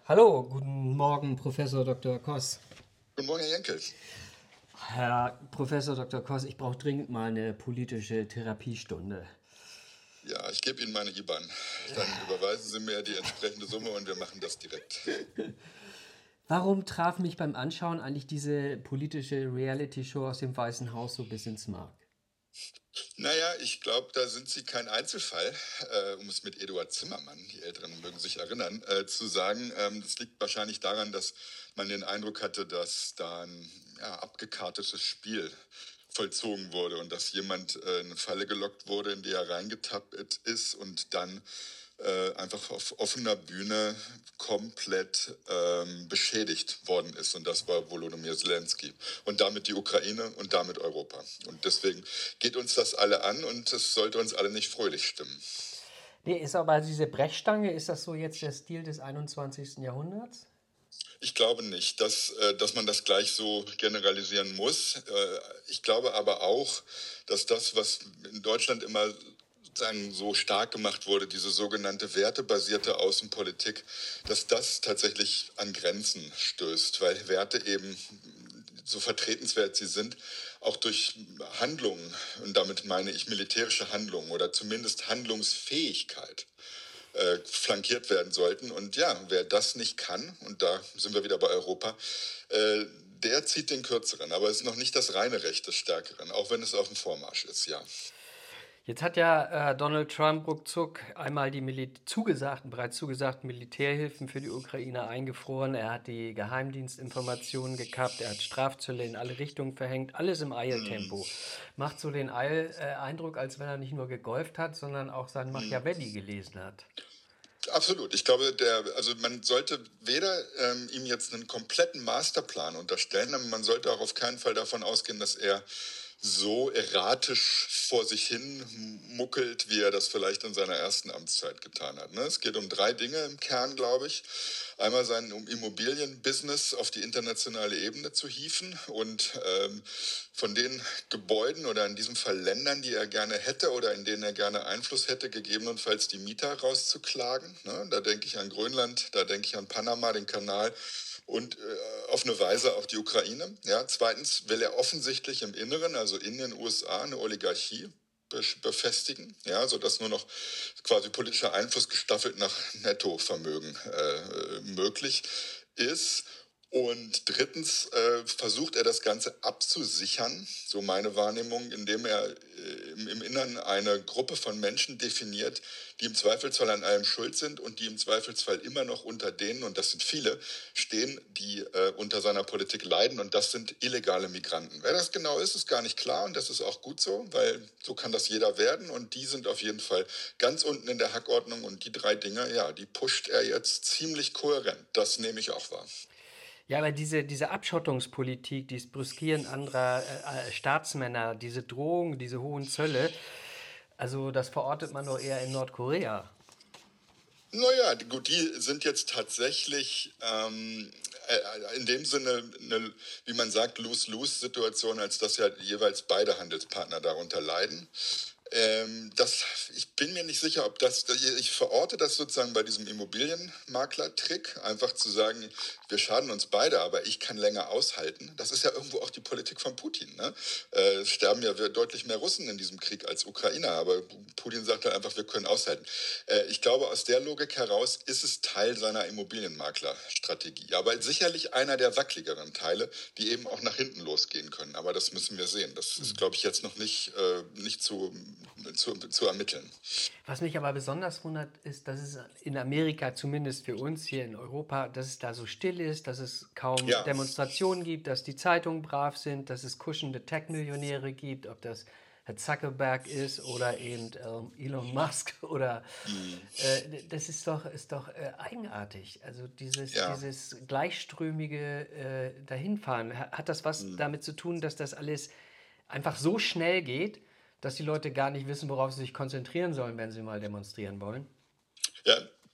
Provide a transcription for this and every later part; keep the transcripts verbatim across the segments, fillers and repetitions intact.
Hallo, guten Morgen, Professor Doktor Koss. Guten Morgen, Herr Jenkel. Herr Professor Doktor Koss, ich brauche dringend mal eine politische Therapiestunde. Ja, ich gebe Ihnen meine I B A N. Dann überweisen Sie mir die entsprechende Summe und wir machen das direkt. Warum traf mich beim Anschauen eigentlich diese politische Reality-Show aus dem Weißen Haus so bis ins Mark? Naja, ich glaube, da sind Sie kein Einzelfall, äh, um es mit Eduard Zimmermann, die Älteren mögen sich erinnern, äh, zu sagen. Ähm, das liegt wahrscheinlich daran, dass man den Eindruck hatte, dass da ein ja, abgekartetes Spiel vollzogen wurde und dass jemand äh, in eine Falle gelockt wurde, in die er reingetappt ist und dann äh, einfach auf offener Bühne komplett ähm, beschädigt worden ist. Und das war Volodymyr Zelensky. Und damit die Ukraine und damit Europa. Und deswegen geht uns das alle an und es sollte uns alle nicht fröhlich stimmen. Nee, ist aber diese Brechstange, ist das so jetzt der Stil des einundzwanzigsten. Jahrhunderts? Ich glaube nicht, dass, äh, dass man das gleich so generalisieren muss. Äh, ich glaube aber auch, dass das, was in Deutschland immer sagen, so stark gemacht wurde, diese sogenannte wertebasierte Außenpolitik, dass das tatsächlich an Grenzen stößt, weil Werte eben, so vertretenswert sie sind, auch durch Handlungen, und damit meine ich militärische Handlungen oder zumindest Handlungsfähigkeit, äh, flankiert werden sollten. Und ja, wer das nicht kann, und da sind wir wieder bei Europa, äh, der zieht den Kürzeren. Aber es ist noch nicht das reine Recht des Stärkeren, auch wenn es auf dem Vormarsch ist, ja. Jetzt hat ja äh, Donald Trump ruckzuck einmal die Mil zugesagten, bereits zugesagten Militärhilfen für die Ukraine eingefroren. Er hat die Geheimdienstinformationen gekappt, er hat Strafzölle in alle Richtungen verhängt, alles im Hm. Eiltempo. Macht so den Eil, äh, Eindruck, als wenn er nicht nur gegolft hat, sondern auch sein Hm. Machiavelli gelesen hat. Absolut. Ich glaube, der, also man sollte weder ähm, ihm jetzt einen kompletten Masterplan unterstellen, aber man sollte auch auf keinen Fall davon ausgehen, dass er so erratisch vor sich hin muckelt, wie er das vielleicht in seiner ersten Amtszeit getan hat. Ne? Es geht um drei Dinge im Kern, glaube ich. Einmal sein um Immobilienbusiness auf die internationale Ebene zu hieven und ähm, von den Gebäuden oder in diesem Fall Ländern, die er gerne hätte oder in denen er gerne Einfluss hätte, gegebenenfalls die Mieter rauszuklagen. Ne? Da denke ich an Grönland, da denke ich an Panama, den Kanal und äh, auf eine Weise auch die Ukraine. Ja, zweitens will er offensichtlich im Inneren, also in den U S A, eine Oligarchie befestigen, ja, sodass nur noch quasi politischer Einfluss gestaffelt nach Nettovermögen äh, möglich ist. Und drittens äh, versucht er das Ganze abzusichern, so meine Wahrnehmung, indem er äh, im, im Innern eine Gruppe von Menschen definiert, die im Zweifelsfall an allem schuld sind und die im Zweifelsfall immer noch unter denen, und das sind viele, stehen, die äh, unter seiner Politik leiden, und das sind illegale Migranten. Wer das genau ist, ist gar nicht klar, und das ist auch gut so, weil so kann das jeder werden, und die sind auf jeden Fall ganz unten in der Hackordnung, und die drei Dinge, ja, die pusht er jetzt ziemlich kohärent. Das nehme ich auch wahr. Ja, aber diese, diese Abschottungspolitik, dieses Brüskieren anderer äh, äh, Staatsmänner, diese Drohung, diese hohen Zölle, also das verortet man doch eher in Nordkorea. Naja, gut, die sind jetzt tatsächlich ähm, äh, in dem Sinne eine, wie man sagt, Lose-Lose-Situation, als dass ja jeweils beide Handelspartner darunter leiden. Ähm, das, ich bin mir nicht sicher, ob das, ich verorte das sozusagen bei diesem Immobilienmakler-Trick, einfach zu sagen, wir schaden uns beide, aber ich kann länger aushalten. Das ist ja irgendwo auch die Politik von Putin. Ne? Äh, es sterben ja deutlich mehr Russen in diesem Krieg als Ukrainer, aber Putin sagt halt einfach, wir können aushalten. Äh, ich glaube, aus der Logik heraus ist es Teil seiner Immobilienmakler-Strategie, aber sicherlich einer der wackeligeren Teile, die eben auch nach hinten losgehen können. Aber das müssen wir sehen. Das ist, glaube ich, jetzt noch nicht, äh, nicht zu zu, zu ermitteln. Was mich aber besonders wundert, ist, dass es in Amerika, zumindest für uns hier in Europa, dass es da so still ist, dass es kaum Ja, Demonstrationen gibt, dass die Zeitungen brav sind, dass es kuschelnde Tech-Millionäre gibt, ob das Herr Zuckerberg ist oder eben ähm, Elon Musk oder hm, äh, das ist doch, ist doch äh, eigenartig. Also dieses, ja, dieses gleichströmige äh, Dahinfahren. Ha- Hat das was hm, damit zu tun, dass das alles einfach so schnell geht, dass die Leute gar nicht wissen, worauf sie sich konzentrieren sollen, wenn sie mal demonstrieren wollen? ja.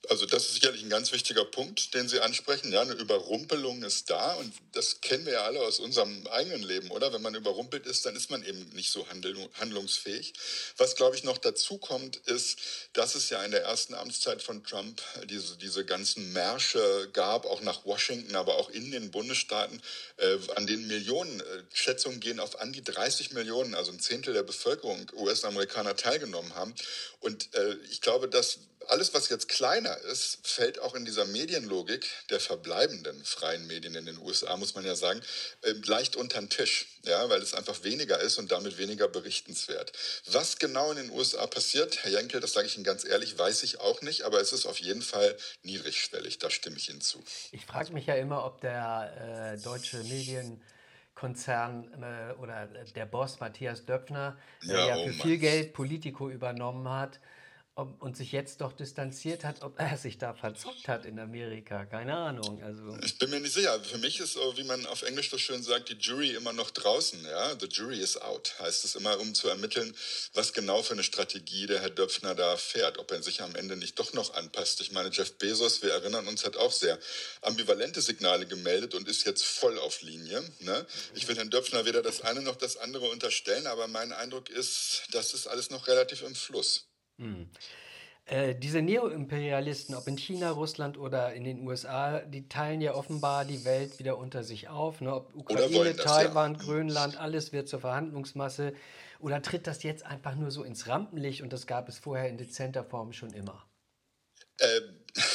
Also das ist sicherlich ein ganz wichtiger Punkt, den Sie ansprechen. Ja, eine Überrumpelung ist da und das kennen wir ja alle aus unserem eigenen Leben, oder? Wenn man überrumpelt ist, dann ist man eben nicht so handel- handlungsfähig. Was, glaube ich, noch dazu kommt, ist, dass es ja in der ersten Amtszeit von Trump diese, diese ganzen Märsche gab, auch nach Washington, aber auch in den Bundesstaaten, äh, an denen Millionen, äh, Schätzungen gehen auf an die dreißig Millionen, also ein Zehntel der Bevölkerung, U S-Amerikaner teilgenommen haben. Und äh, ich glaube, dass alles, was jetzt kleiner ist, fällt auch in dieser Medienlogik der verbleibenden freien Medien in den U S A, muss man ja sagen, äh, leicht unter den Tisch, ja, weil es einfach weniger ist und damit weniger berichtenswert. Was genau in den U S A passiert, Herr Jenkel, das sage ich Ihnen ganz ehrlich, weiß ich auch nicht, aber es ist auf jeden Fall niedrigschwellig, da stimme ich Ihnen zu. Ich frage mich ja immer, ob der äh, deutsche Medienkonzern äh, oder der Boss Matthias Döpfner, der Ja, ja oh für Mann. viel Geld Politico übernommen hat ob, und sich jetzt doch distanziert hat, ob er sich da verzockt hat in Amerika. Keine Ahnung. Also, Ich bin mir nicht sicher. Für mich ist so, wie man auf Englisch so schön sagt, die Jury immer noch draußen. Ja? The jury is out, heißt es immer, um zu ermitteln, was genau für eine Strategie der Herr Döpfner da fährt. Ob er sich am Ende nicht doch noch anpasst. Ich meine, Jeff Bezos, wir erinnern uns, hat auch sehr ambivalente Signale gemeldet und ist jetzt voll auf Linie. Ne? Ich will Herrn Döpfner weder das eine noch das andere unterstellen, aber mein Eindruck ist, das ist alles noch relativ im Fluss. hm. Äh, diese Neoimperialisten, ob in China, Russland oder in den U S A, die teilen ja offenbar die Welt wieder unter sich auf. Ne? Ob Oder wollen Ukraine, das, ja. Taiwan, Grönland, alles wird zur Verhandlungsmasse. Oder tritt das jetzt einfach nur so ins Rampenlicht und das gab es vorher in dezenter Form schon immer? Ähm,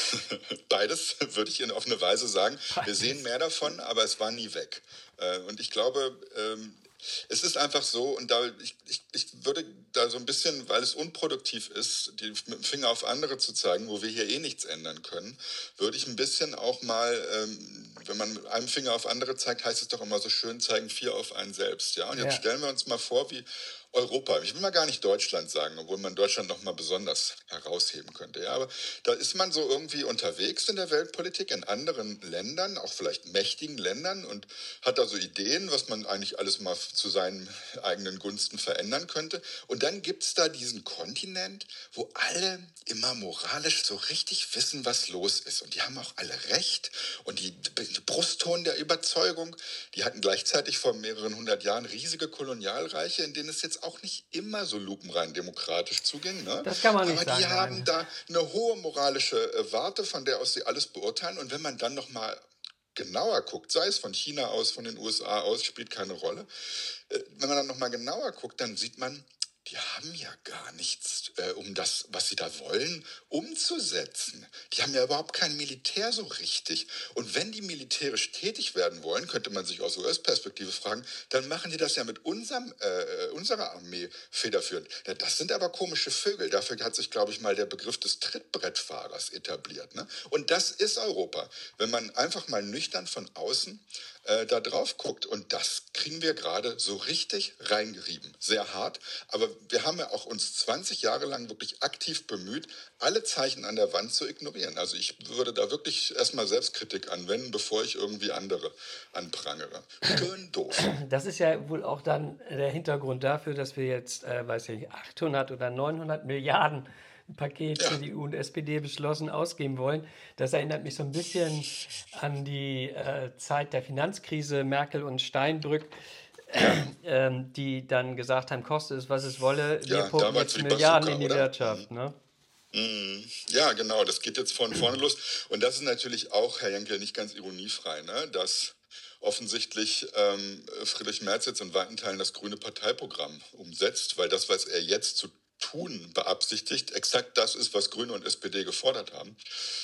Beides würde ich Ihnen auf eine Weise sagen. Wir sehen Beides. mehr davon, aber es war nie weg. Äh, und ich glaube, ähm, es ist einfach so, und da ich, ich, ich würde da so ein bisschen, weil es unproduktiv ist, die, mit dem Finger auf andere zu zeigen, wo wir hier eh nichts ändern können, würde ich ein bisschen auch mal, ähm, wenn man mit einem Finger auf andere zeigt, heißt es doch immer so schön, zeigen vier auf einen selbst. Ja? Und jetzt Ja, stellen wir uns mal vor, wie Europa, ich will mal gar nicht Deutschland sagen, obwohl man Deutschland noch mal besonders herausheben könnte. Ja, aber da ist man so irgendwie unterwegs in der Weltpolitik, in anderen Ländern, auch vielleicht mächtigen Ländern und hat da so Ideen, was man eigentlich alles mal zu seinen eigenen Gunsten verändern könnte. Und dann gibt es da diesen Kontinent, wo alle immer moralisch so richtig wissen, was los ist. Und die haben auch alle recht. Und die, die Brustton der Überzeugung, die hatten gleichzeitig vor mehreren hundert Jahren riesige Kolonialreiche, in denen es jetzt auch nicht immer so lupenrein demokratisch zuging. Ne? das kann man nicht Aber die sagen, haben nein. da eine hohe moralische äh, Warte, von der aus sie alles beurteilen. Und wenn man dann noch mal genauer guckt, sei es von China aus, von den U S A aus, spielt keine Rolle. Äh, wenn man dann noch mal genauer guckt, dann sieht man, die haben ja gar nichts, äh, um das, was sie da wollen, umzusetzen. Die haben ja überhaupt kein Militär so richtig. Und wenn die militärisch tätig werden wollen, könnte man sich aus U S-Perspektive fragen, dann machen die das ja mit unserem, äh, unserer Armee federführend. Ja, das sind aber komische Vögel. Dafür hat sich, glaube ich, mal der Begriff des Trittbrettfahrers etabliert. Ne? Und das ist Europa. Wenn man einfach mal nüchtern von außen äh, da drauf guckt. Und das kriegen wir gerade so richtig reingerieben. Sehr hart. Aber wir haben ja auch uns zwanzig Jahre lang wirklich aktiv bemüht, alle Zeichen an der Wand zu ignorieren. Also ich würde da wirklich erstmal Selbstkritik anwenden, bevor ich irgendwie andere anprangere. Schön doof. Das ist ja wohl auch dann der Hintergrund dafür, dass wir jetzt, äh, weiß ich nicht, achthundert oder neunhundert Milliarden Paket Ja, C D U und S P D beschlossen ausgeben wollen. Das erinnert mich so ein bisschen an die äh, Zeit der Finanzkrise, Merkel und Steinbrück, ja, ähm, die dann gesagt haben, koste es, was es wolle, wir ja, pumpen damals jetzt wie Milliarden Bazooka, in die oder? Mhm. Wirtschaft. Ne? Mhm. Ja, genau, das geht jetzt von vorne los. Und das ist natürlich auch, Herr Jenkel, nicht ganz ironiefrei, ne? Dass offensichtlich ähm, Friedrich Merz jetzt in weiten Teilen das grüne Parteiprogramm umsetzt, weil das, was er jetzt zu tun beabsichtigt, exakt das ist, was Grüne und S P D gefordert haben.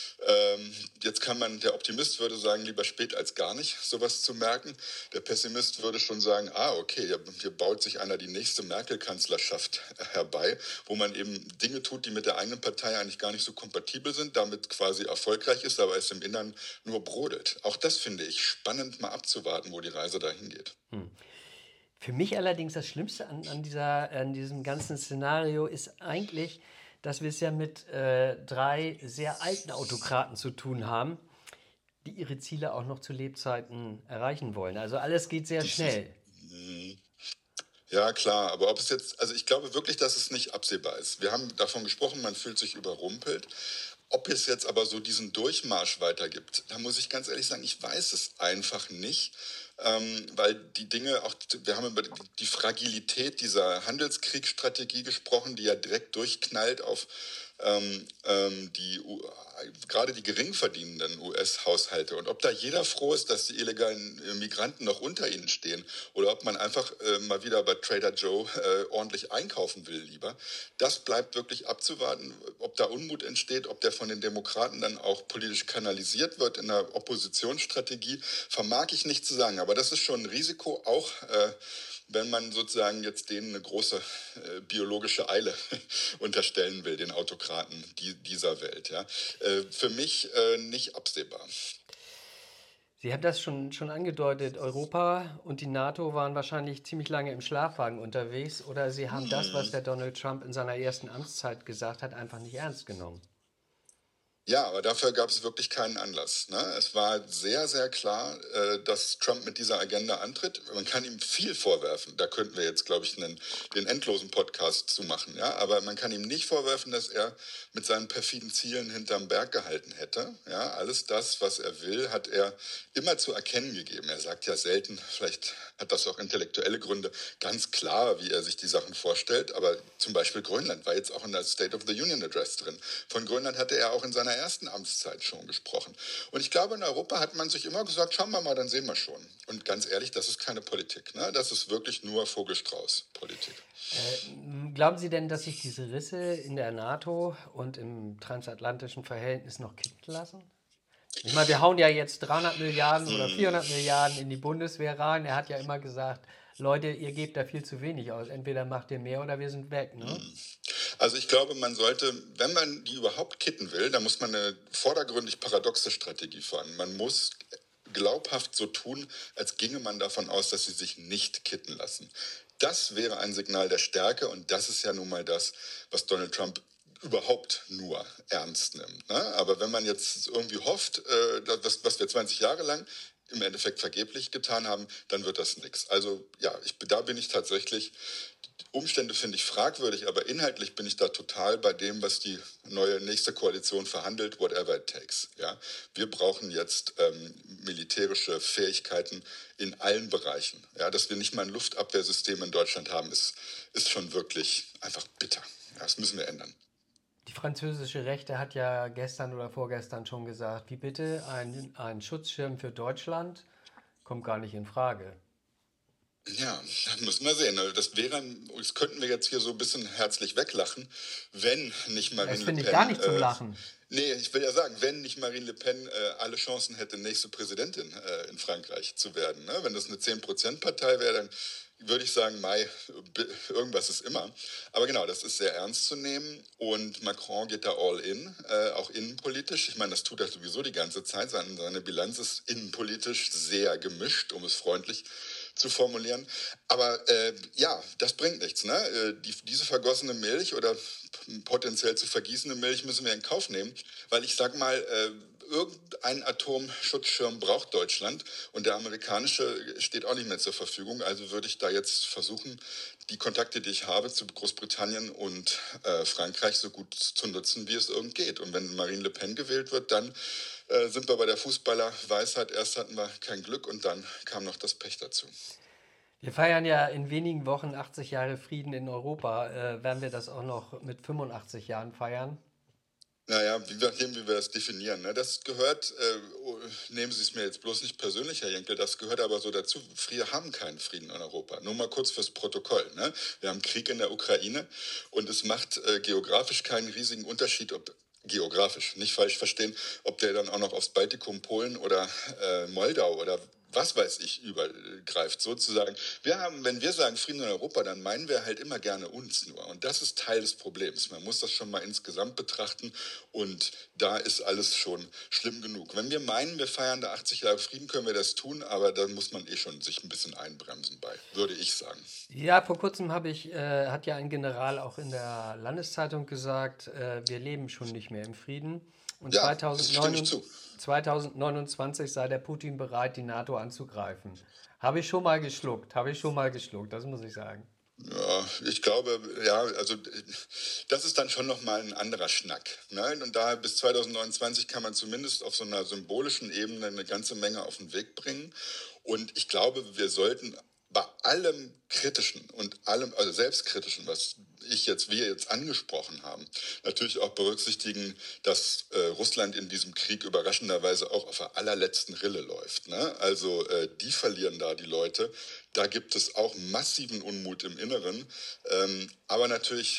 Ähm, jetzt kann man, der Optimist würde sagen, lieber spät als gar nicht, sowas zu merken. Der Pessimist würde schon sagen, ah, okay, hier, hier baut sich einer die nächste Merkel-Kanzlerschaft herbei, wo man eben Dinge tut, die mit der eigenen Partei eigentlich gar nicht so kompatibel sind, damit quasi erfolgreich ist, aber es im Innern nur brodelt. Auch das finde ich spannend, mal abzuwarten, wo die Reise dahin geht. Hm. Für mich allerdings das Schlimmste an, an, dieser, an diesem ganzen Szenario ist eigentlich, dass wir es ja mit äh, drei sehr alten Autokraten zu tun haben, die ihre Ziele auch noch zu Lebzeiten erreichen wollen. Also alles geht sehr schnell. Ja, klar, aber ob es jetzt, also ich glaube wirklich, dass es nicht absehbar ist. Wir haben davon gesprochen, man fühlt sich überrumpelt. Ob es jetzt aber so diesen Durchmarsch weitergibt, da muss ich ganz ehrlich sagen, ich weiß es einfach nicht, ähm, weil die Dinge, auch wir haben über die Fragilität dieser Handelskriegsstrategie gesprochen, die ja direkt durchknallt auf ähm, ähm, die U- gerade die gering verdienenden U S-Haushalte. Und ob da jeder froh ist, dass die illegalen äh, Migranten noch unter ihnen stehen oder ob man einfach äh, mal wieder bei Trader Joe äh, ordentlich einkaufen will lieber, das bleibt wirklich abzuwarten, ob da Unmut entsteht, ob der von den Demokraten dann auch politisch kanalisiert wird in der Oppositionsstrategie, vermag ich nicht zu sagen. Aber das ist schon ein Risiko, auch äh, wenn man sozusagen jetzt denen eine große äh, biologische Eile unterstellen will, den Autokraten die, dieser Welt. Ja. Äh, für mich äh, nicht absehbar. Sie haben das schon, schon angedeutet, Europa und die NATO waren wahrscheinlich ziemlich lange im Schlafwagen unterwegs oder Sie haben das, was Hm. der Donald Trump in seiner ersten Amtszeit gesagt hat, einfach nicht ernst genommen. Ja, aber dafür gab es wirklich keinen Anlass. Ne? Es war sehr, sehr klar, äh, dass Trump mit dieser Agenda antritt. Man kann ihm viel vorwerfen. Da könnten wir jetzt, glaube ich, einen, den endlosen Podcast zu machen. Ja? Aber man kann ihm nicht vorwerfen, dass er mit seinen perfiden Zielen hinterm Berg gehalten hätte. Ja? Alles das, was er will, hat er immer zu erkennen gegeben. Er sagt ja selten, vielleicht hat das auch intellektuelle Gründe, ganz klar, wie er sich die Sachen vorstellt. Aber zum Beispiel Grönland war jetzt auch in der State of the Union Address drin. Von Grönland hatte er auch in seiner ersten Amtszeit schon gesprochen. Und ich glaube, in Europa hat man sich immer gesagt, schauen wir mal, dann sehen wir schon. Und ganz ehrlich, das ist keine Politik. Ne? Das ist wirklich nur Vogelstrauß-Politik. Äh, glauben Sie denn, dass sich diese Risse in der NATO und im transatlantischen Verhältnis noch kitten lassen? Ich meine, wir hauen ja jetzt dreihundert Milliarden oder Hm. vierhundert Milliarden in die Bundeswehr rein. Er hat ja immer gesagt, Leute, ihr gebt da viel zu wenig aus. Entweder macht ihr mehr oder wir sind weg, ne? Also ich glaube, man sollte, wenn man die überhaupt kitten will, dann muss man eine vordergründig paradoxe Strategie fahren. Man muss glaubhaft so tun, als ginge man davon aus, dass sie sich nicht kitten lassen. Das wäre ein Signal der Stärke und das ist ja nun mal das, was Donald Trump überhaupt nur ernst nimmt. Ne? Aber wenn man jetzt irgendwie hofft, äh, das, was wir zwanzig Jahre lang im Endeffekt vergeblich getan haben, dann wird das nichts. Also ja, ich, da bin ich tatsächlich, Umstände finde ich fragwürdig, aber inhaltlich bin ich da total bei dem, was die neue nächste Koalition verhandelt, whatever it takes. Ja? Wir brauchen jetzt ähm, militärische Fähigkeiten in allen Bereichen. Ja? Dass wir nicht mal ein Luftabwehrsystem in Deutschland haben, ist, ist schon wirklich einfach bitter. Ja, das müssen wir ändern. Die französische Rechte hat ja gestern oder vorgestern schon gesagt, wie bitte, ein, ein Schutzschirm für Deutschland kommt gar nicht in Frage. Ja, müssen wir sehen. Also das wäre, das könnten wir jetzt hier so ein bisschen herzlich weglachen, wenn nicht Das Marine Le finde ich gar Pen, nicht zum äh, Lachen. nee, ich will ja sagen, wenn nicht Marine Le Pen äh, alle Chancen hätte, nächste Präsidentin äh, in Frankreich zu werden. Ne? Wenn das eine zehn Prozent Partei wäre, dann würde ich sagen, Mai, irgendwas ist immer. Aber genau, das ist sehr ernst zu nehmen und Macron geht da all in, äh, auch innenpolitisch. Ich meine, das tut er sowieso die ganze Zeit. Seine, seine Bilanz ist innenpolitisch sehr gemischt, um es freundlich zu formulieren. Aber äh, ja, das bringt nichts. Ne? Äh, die, diese vergossene Milch oder potenziell zu vergießende Milch müssen wir in Kauf nehmen, weil ich sag mal, äh, irgendein Atomschutzschirm braucht Deutschland und der amerikanische steht auch nicht mehr zur Verfügung. Also würde ich da jetzt versuchen, die Kontakte, die ich habe zu Großbritannien und äh, Frankreich so gut zu nutzen, wie es irgend geht. Und wenn Marine Le Pen gewählt wird, dann äh, sind wir bei der Fußballer-Weisheit. Erst hatten wir kein Glück und dann kam noch das Pech dazu. Wir feiern ja in wenigen Wochen achtzig Jahre Frieden in Europa. Äh, werden wir das auch noch mit fünfundachtzig Jahren feiern? Naja, wie, nachdem, wie wir das definieren. Ne? Das gehört, äh, oh, nehmen Sie es mir jetzt bloß nicht persönlich, Herr Jenkel, das gehört aber so dazu. Wir haben keinen Frieden in Europa. Nur mal kurz fürs Protokoll. Ne? Wir haben Krieg in der Ukraine und es macht äh, geografisch keinen riesigen Unterschied, ob geografisch, nicht falsch verstehen, ob der dann auch noch aufs Baltikum, Polen oder äh, Moldau oder was weiß ich, übergreift sozusagen. Wir haben, wenn wir sagen Frieden in Europa, dann meinen wir halt immer gerne uns nur. Und das ist Teil des Problems. Man muss das schon mal insgesamt betrachten und da ist alles schon schlimm genug. Wenn wir meinen, wir feiern da achtzig Jahre Frieden, können wir das tun, aber da muss man eh schon sich ein bisschen einbremsen bei, würde ich sagen. Ja, vor kurzem habe ich, äh, hat ja ein General auch in der Landeszeitung gesagt, äh, wir leben schon nicht mehr im Frieden. Und Ja, das stimme ich zweitausendneun, zu. zweitausendneunundzwanzig sei der Putin bereit, die NATO anzugreifen. Habe ich schon mal geschluckt, habe ich schon mal geschluckt, das muss ich sagen. Ja, ich glaube, ja, also das ist dann schon nochmal ein anderer Schnack. Ne? Und da bis zwanzig neunundzwanzig kann man zumindest auf so einer symbolischen Ebene eine ganze Menge auf den Weg bringen. Und ich glaube, wir sollten bei allem Kritischen und allem, also Selbstkritischen, was ich jetzt, wir jetzt angesprochen haben, natürlich auch berücksichtigen, dass äh, Russland in diesem Krieg überraschenderweise auch auf der allerletzten Rille läuft. Ne? Also äh, die verlieren da die Leute. Da gibt es auch massiven Unmut im Inneren. Ähm, aber natürlich,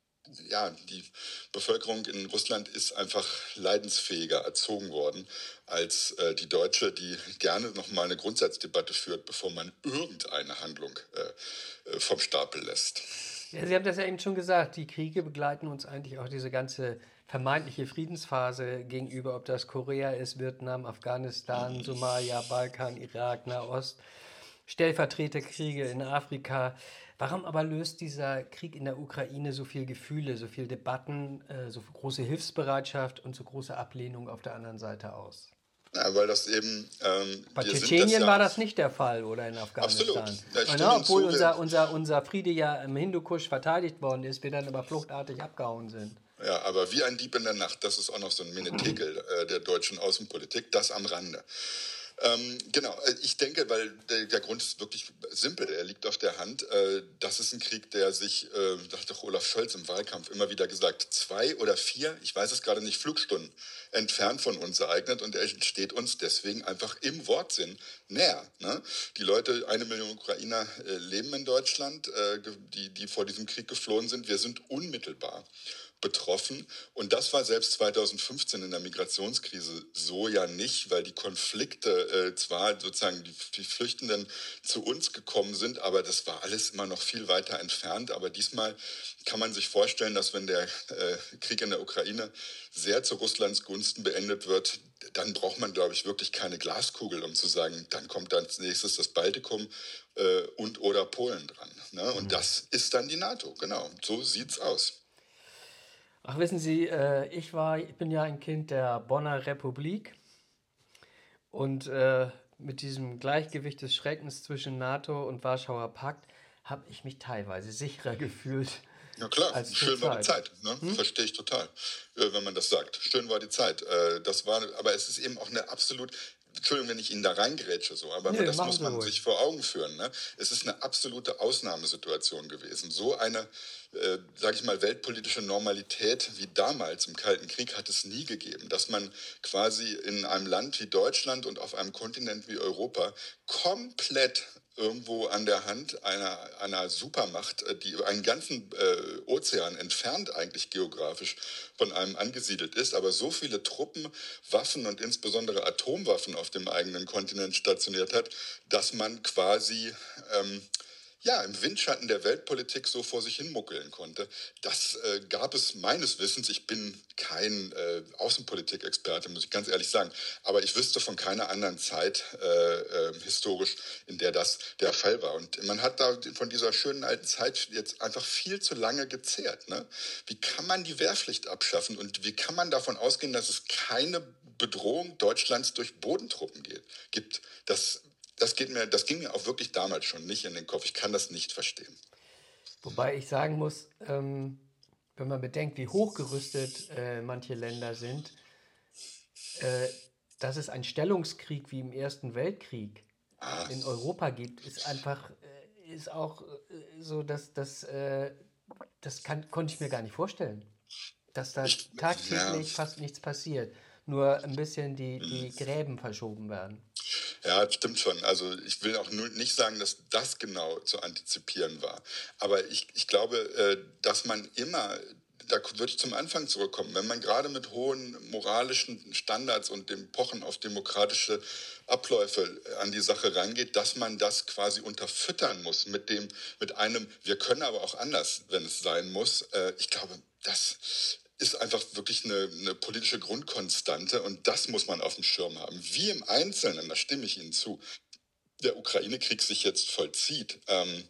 ja, die Bevölkerung in Russland ist einfach leidensfähiger erzogen worden als äh, die deutsche, die gerne nochmal eine Grundsatzdebatte führt, bevor man irgendeine Handlung äh, vom Stapel lässt. Ja, Sie haben das ja eben schon gesagt, die Kriege begleiten uns eigentlich auch diese ganze vermeintliche Friedensphase gegenüber, ob das Korea ist, Vietnam, Afghanistan, Somalia, Balkan, Irak, Nahost, Stellvertreterkriege in Afrika. Warum aber löst dieser Krieg in der Ukraine so viel Gefühle, so viel Debatten, äh, so große Hilfsbereitschaft und so große Ablehnung auf der anderen Seite aus? Ja, weil das eben, ähm, Bei wir sind das Tschetschenien war ja das nicht der Fall oder in absolut. Afghanistan. Ja, ich Und, stimme ja, Ihnen obwohl zu. Wir, unser, unser, unser Friede ja im Hindukusch verteidigt worden ist, wir dann aber fluchtartig abgehauen sind. ja, aber wie ein Dieb in der Nacht, das ist auch noch so ein Menetekel äh, der deutschen Außenpolitik, das am Rande. Ähm, genau, äh, ich denke, weil der, der Grund ist wirklich simpel, er liegt auf der Hand. Äh, das ist ein Krieg, der sich, äh, da hat doch Olaf Scholz im Wahlkampf immer wieder gesagt, zwei oder vier, ich weiß es gerade nicht, Flugstunden entfernt von uns ereignet und er steht uns deswegen einfach im Wortsinn näher. Ne? Die Leute, eine Million Ukrainer äh, leben in Deutschland, äh, die, die vor diesem Krieg geflohen sind. Wir sind unmittelbar betroffen. Und das war selbst zwanzig fünfzehn in der Migrationskrise so ja nicht, weil die Konflikte äh, zwar sozusagen die, die Flüchtenden zu uns gekommen sind, aber das war alles immer noch viel weiter entfernt. Aber diesmal kann man sich vorstellen, dass wenn der äh, Krieg in der Ukraine sehr zu Russlands Gunsten beendet wird, dann braucht man, glaube ich, wirklich keine Glaskugel, um zu sagen, dann kommt als nächstes das Baltikum äh, und oder Polen dran. Ne? Und das ist dann die NATO, genau. So sieht's aus. Ach, wissen Sie, äh, ich war, ich bin ja ein Kind der Bonner Republik und äh, mit diesem Gleichgewicht des Schreckens zwischen NATO und Warschauer Pakt habe ich mich teilweise sicherer gefühlt Ja klar, als schön war die zurzeit. Zeit, ne? Verstehe ich total, äh, wenn man das sagt. Schön war die Zeit. Äh, das war, aber es ist eben auch eine absolut, Entschuldigung, wenn ich Ihnen da reingrätsche, so, aber Nö, das machen muss Sie man ruhig. sich vor Augen führen. Ne? Es ist eine absolute Ausnahmesituation gewesen. So eine, äh, sage ich mal, weltpolitische Normalität wie damals im Kalten Krieg hat es nie gegeben, dass man quasi in einem Land wie Deutschland und auf einem Kontinent wie Europa komplett irgendwo an der Hand einer, einer Supermacht, äh, die einen ganzen äh, Ozean entfernt eigentlich geografisch von einem angesiedelt ist, aber so viele Truppen, Waffen und insbesondere Atomwaffen auf dem eigenen Kontinent stationiert hat, dass man quasi ähm, ja, im Windschatten der Weltpolitik so vor sich hin muckeln konnte. Das äh, gab es meines Wissens, ich bin kein äh, Außenpolitikexperte, muss ich ganz ehrlich sagen, aber ich wüsste von keiner anderen Zeit äh, äh, historisch, in der das der Fall war. Und man hat da von dieser schönen alten Zeit jetzt einfach viel zu lange gezehrt. Ne? Wie kann man die Wehrpflicht abschaffen und wie kann man davon ausgehen, dass es keine Bedrohung Deutschlands durch Bodentruppen geht, gibt? Das das, geht mir, das ging mir auch wirklich damals schon nicht in den Kopf. Ich kann das nicht verstehen. Wobei ich sagen muss, ähm, wenn man bedenkt, wie hochgerüstet äh, manche Länder sind, äh, dass es einen Stellungskrieg wie im Ersten Weltkrieg Ah, in Europa gibt, ist einfach, äh, ist auch äh, so, dass das, äh, das kann, konnte ich mir gar nicht vorstellen, dass da ich, ja, tagtäglich fast nichts passiert, nur ein bisschen die, die Gräben verschoben werden. ja, stimmt schon. Also ich will auch nur nicht sagen, dass das genau zu antizipieren war. Aber ich, ich glaube, äh, dass man immer, da würde ich zum Anfang zurückkommen, wenn man gerade mit hohen moralischen Standards und dem Pochen auf demokratische Abläufe an die Sache rangeht, dass man das quasi unterfüttern muss mit dem, mit einem, wir können aber auch anders, wenn es sein muss. Äh, Ich glaube, das ist einfach wirklich eine, eine politische Grundkonstante und das muss man auf dem Schirm haben. Wie im Einzelnen, da stimme ich Ihnen zu, der Ukraine-Krieg sich jetzt vollzieht, ähm,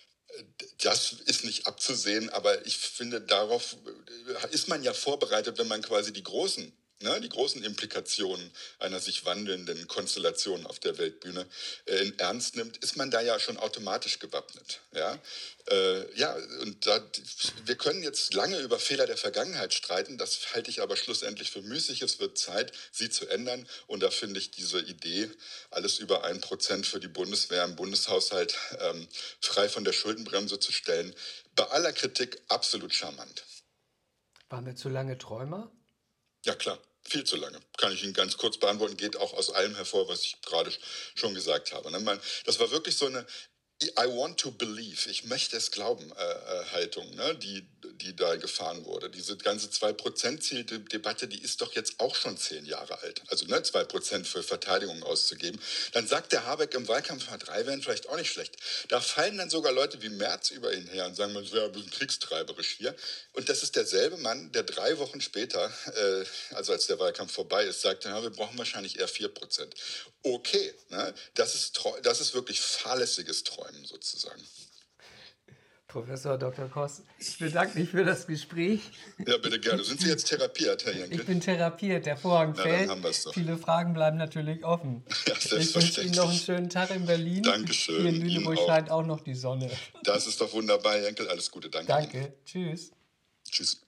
das ist nicht abzusehen, aber ich finde, darauf ist man ja vorbereitet, wenn man quasi die großen ne, die großen Implikationen einer sich wandelnden Konstellation auf der Weltbühne äh, in Ernst nimmt, ist man da ja schon automatisch gewappnet. Ja, äh, ja und da, wir können jetzt lange über Fehler der Vergangenheit streiten, das halte ich aber schlussendlich für müßig. Es wird Zeit, sie zu ändern und da finde ich diese Idee, alles über ein Prozent für die Bundeswehr im Bundeshaushalt ähm, frei von der Schuldenbremse zu stellen, bei aller Kritik absolut charmant. Waren wir zu lange Träumer? Ja klar, viel zu lange. Kann ich Ihnen ganz kurz beantworten, geht auch aus allem hervor, was ich gerade schon gesagt habe. Ne? Man, das war wirklich so eine I want to believe, ich möchte es glauben, äh, äh, Haltung, ne, die, die da gefahren wurde. Diese ganze zwei Prozent Ziel-Debatte, die ist doch jetzt auch schon zehn Jahre alt. Also ne, zwei Prozent für Verteidigung auszugeben. Dann sagt der Habeck im Wahlkampf, drei wären vielleicht auch nicht schlecht. Da fallen dann sogar Leute wie Merz über ihn her und sagen, man wäre ein bisschen kriegstreiberisch hier. Und das ist derselbe Mann, der drei Wochen später, äh, also als der Wahlkampf vorbei ist, sagt, ja, wir brauchen wahrscheinlich eher vier Prozent. Okay, ne, das ist, das ist wirklich fahrlässiges Träumen sozusagen. Professor Doktor Koss, ich bedanke mich für das Gespräch. Ja, bitte gerne. Sind Sie jetzt therapiert, Herr Jenke? Ich bin therapiert, der Vorhang Na, fällt. dann haben wir's doch. Viele Fragen bleiben natürlich offen. Ja, Ich wünsche Ihnen noch einen schönen Tag in Berlin. Dankeschön. Hier in Lüneburg scheint auch noch die Sonne. Das ist doch wunderbar, Herr Jenkel. Alles Gute, danke. Danke. Ihnen. Tschüss. Tschüss.